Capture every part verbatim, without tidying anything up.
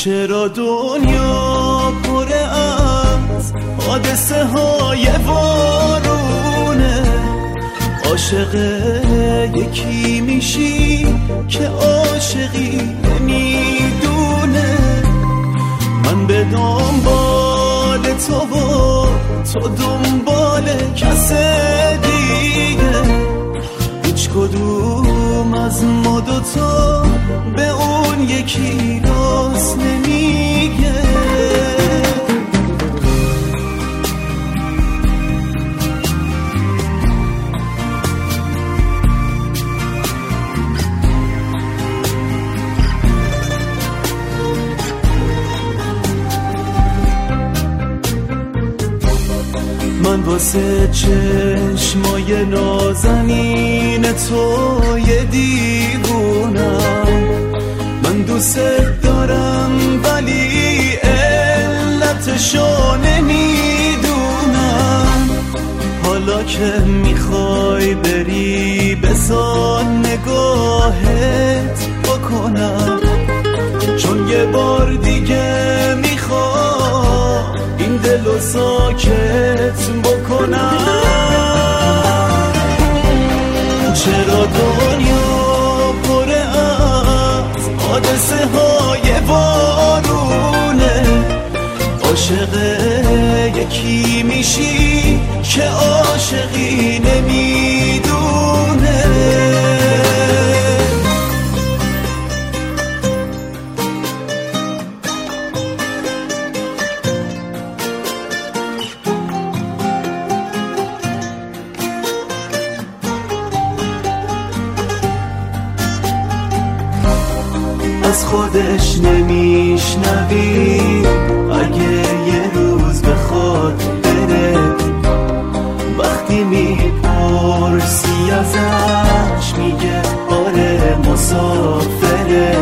چرا دنیا پر از حادثه های وارونه؟ عاشق یکی میشی که عاشقی نمیدونه. من به دنبال تو و تو دنبال کس دیگه، هیچ کدوم از ما دوتا به اون یکی راست نمیگه. من واسه چشمای نازنین تو یه دیوونم. من دوست دارم ولی علتشو نمیدونم. حالا که میخوای بری بذار نگاهت بکنم، چون یه بار دیگه میخوام این دلو ساکت بکنم. چرا دنیا پر از حادثه های وارونه؟ عاشق یکی میشی که عاشقی نمیدونه. از خودش نمیشنوی اگه یه روز بخواد بره. وقتی میپرسی ازش میگه آره مسافره.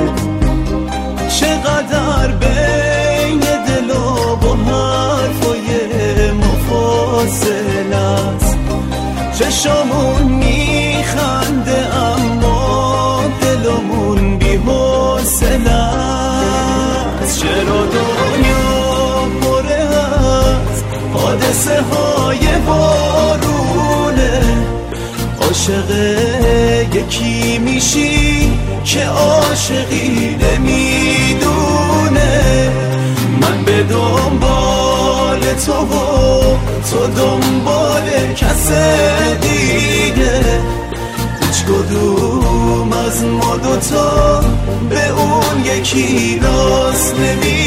چقدر بین دل و با حرفای مفاصل است. چشامون میخنده اما دلمون بی‌حوصله است. چرا دنیا پر از حادثه های وارونه؟ عاشق یکی میشی که عاشقی نمیدونه. من به دنبال تو و تو دنبال کس دیگه، هیچ کدوم از ما دوتا به اون یکی راست نمی